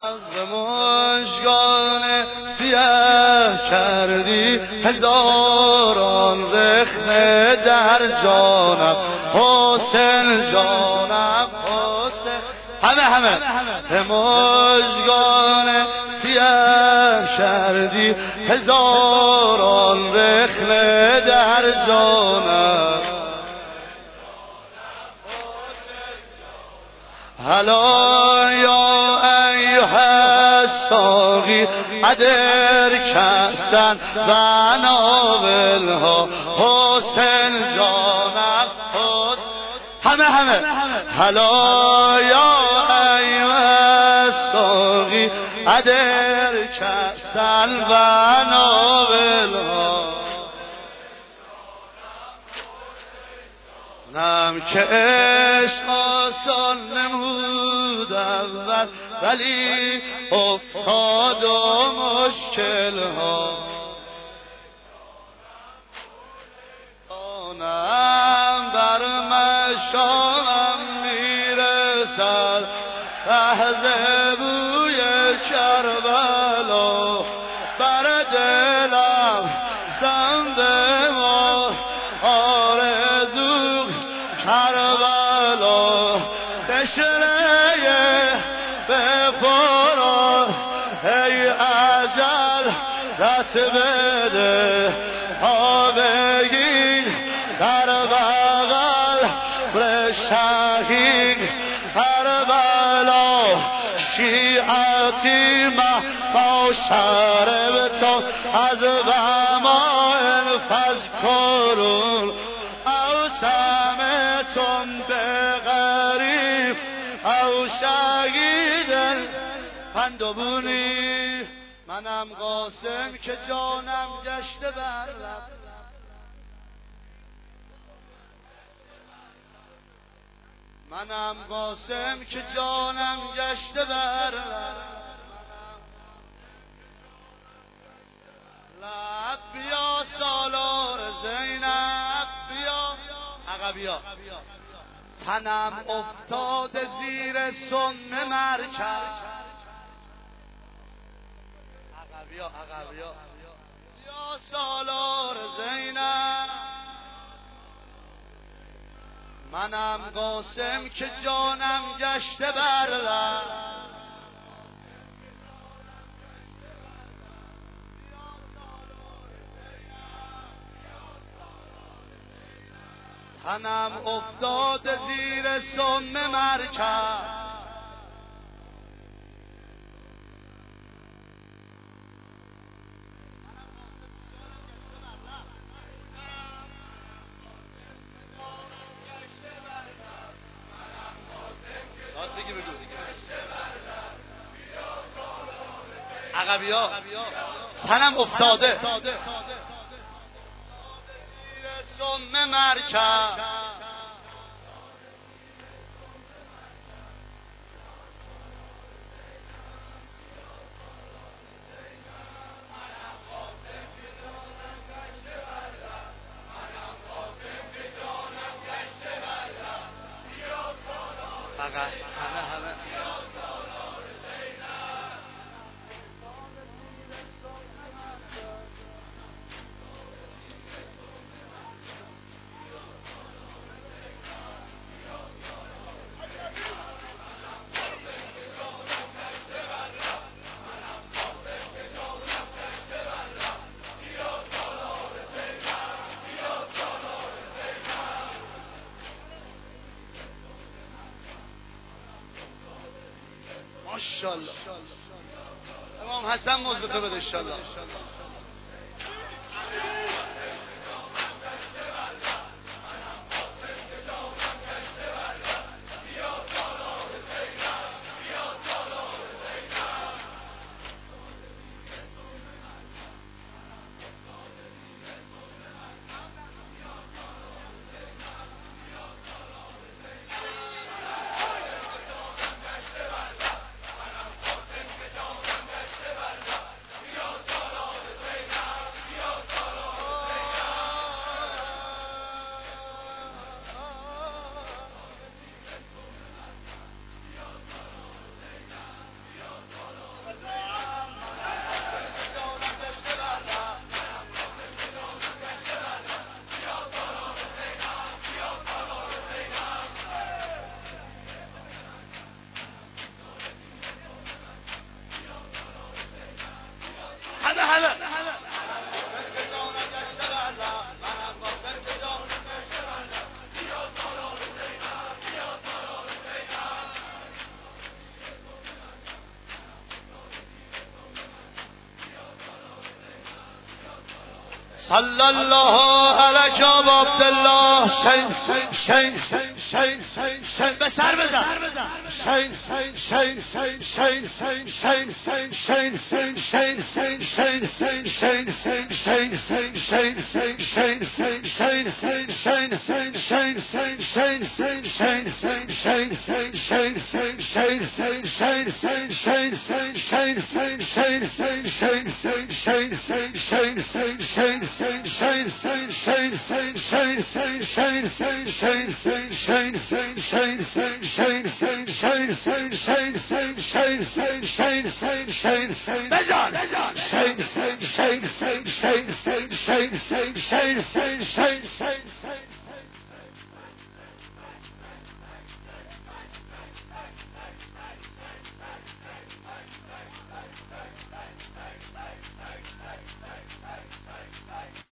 از مژگان سیاه کردی هزاران رخنه در جانم حسین جانم حسین همه به مژگان سیاه کردی هزاران رخنه در جانم هلا یا ایها الساقی ادر کأسا و ناولها حسین جانم همه هلا یا ایها الساقی ادر کأسا و ناولها نم که عشق آسان نمود اول ولی افتاد و مشکل ها آنم بر مشامم میرسد لحظه بوی کربلا بر دلم زنده ما آرزو کربلا تشنه به فرار ای اجل دست بده ها بگیر در بغل بر شهید کربلا شیعتی ما شربتم از وماء فذکرون او سمعتم بغریب او شهیدا پندبونی منم قاسم که جانم گشته بر لب منم قاسم که جانم گشته بر لب بیا سالار زینب بیا عقبیا تنم افتاد زیر سم مرکب عقبیا یا سالار زینب منم قاسم که جانم گشته بر لب تنم افتاد زیر سم مرکب عقبیا تنم افتاده سم مرکب ماشاءالله امام حسن موزیقه بده انشالله صلی الله علیک ابا عبدالله شین به سر بزن بزن